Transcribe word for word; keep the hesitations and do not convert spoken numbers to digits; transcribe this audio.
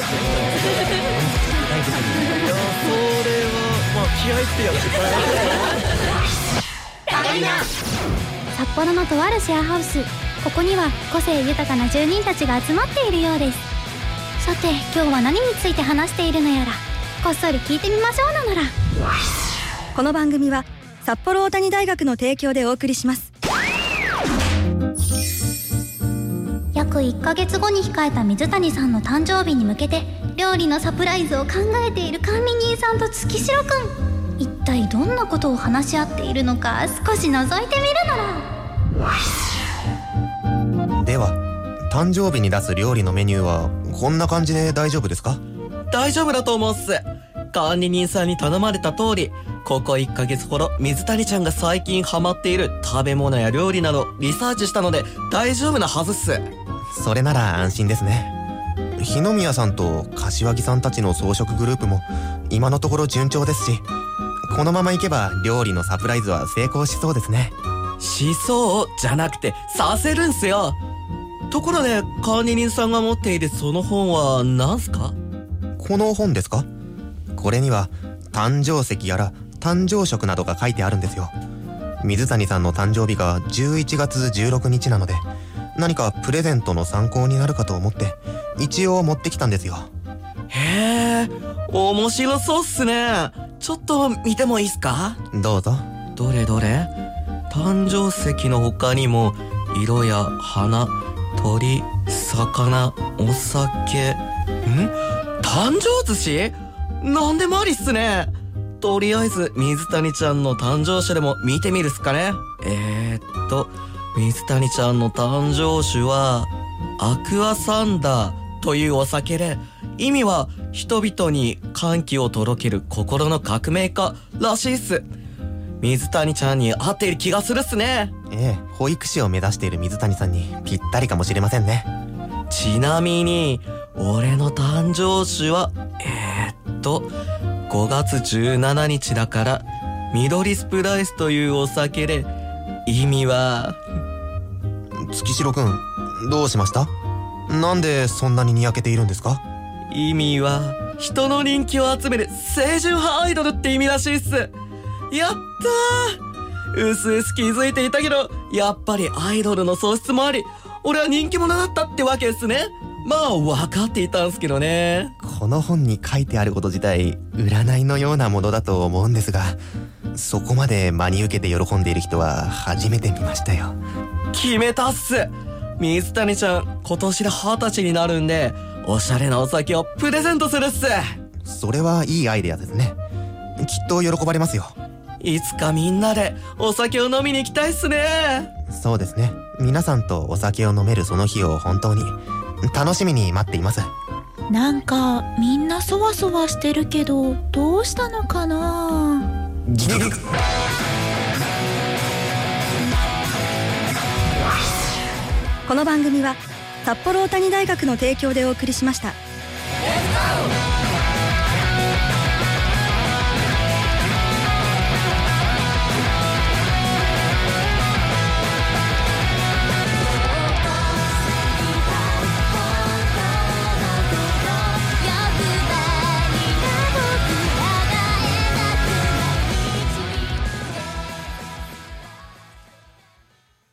まあ気合いってやつ札幌のとあるシェアハウス、ここには個性豊かな住人たちが集まっているようです。さて今日は何について話しているのやら、こっそり聞いてみましょうなのら。 この番組は札幌大谷大学の提供でお送りします。 約いっかげつごに控えた水谷さんの誕生日に向けて料理のサプライズを考えている管理人さんと月城くん、一体どんなことを話し合っているのか少し覗いてみるのら。では誕生日に出す料理のメニューはこんな感じで大丈夫ですか？ 大丈夫だと思うっす。管理人さんに頼まれた通り、ここいっかげつほど水谷ちゃんが最近ハマっている食べ物や料理などリサーチしたので大丈夫なはずっす。 それなら安心ですね。日宮さんと柏木さんたちの装飾グループも今のところ順調ですし、このままいけば料理のサプライズは成功しそうですね。 しそうじゃなくてさせるんすよ。ところで管理人さんが持っているその本は何すか？ この本ですか？これには誕生石やら誕生食などが書いてあるんですよ。水谷さんの誕生日がじゅういちがつじゅうろくにちなので、何かプレゼントの参考になるかと思って一応持ってきたんですよ。 へえ、面白そうっすね。ちょっと見てもいいっすか？ どうぞ。 どれどれ？誕生石の他にも色や花、鳥、魚、お酒、ん？誕生寿司？なんでもありっすね。とりあえず水谷ちゃんの誕生酒でも見てみるっすかね。えーっと水谷ちゃんの誕生酒はアクアサンダーというお酒で、意味は人々に歓喜を届ける心の革命家らしいっす。水谷ちゃんに合っている気がするっすね。 ええ、保育士を目指している水谷さんにぴったりかもしれませんね。 ちなみに俺の誕生酒はえー、っとごがつじゅうしちにちだから緑スプライスというお酒で、意味は。 月城くん、どうしました？なんでそんなににやけているんですか？ 意味は人の人気を集める清純派アイドルって意味らしいっす。やったー。うすうす気づいていたけど、やっぱりアイドルの素質もあり、俺は人気者だったってわけですね。まあ分かっていたんすけどね。 この本に書いてあること自体占いのようなものだと思うんですが、そこまで真に受けて喜んでいる人は初めて見ましたよ。 決めたっす。水谷ちゃん今年で二十歳になるんで、おしゃれなお酒をプレゼントするっす。 それはいいアイデアですね。きっと喜ばれますよ。 いつかみんなでお酒を飲みに行きたいっすね。 そうですね。皆さんとお酒を飲めるその日を本当に楽しみに待っています。 なんかみんなそわそわしてるけど、どうしたのかな。 この番組は札幌大谷大学の提供でお送りしました。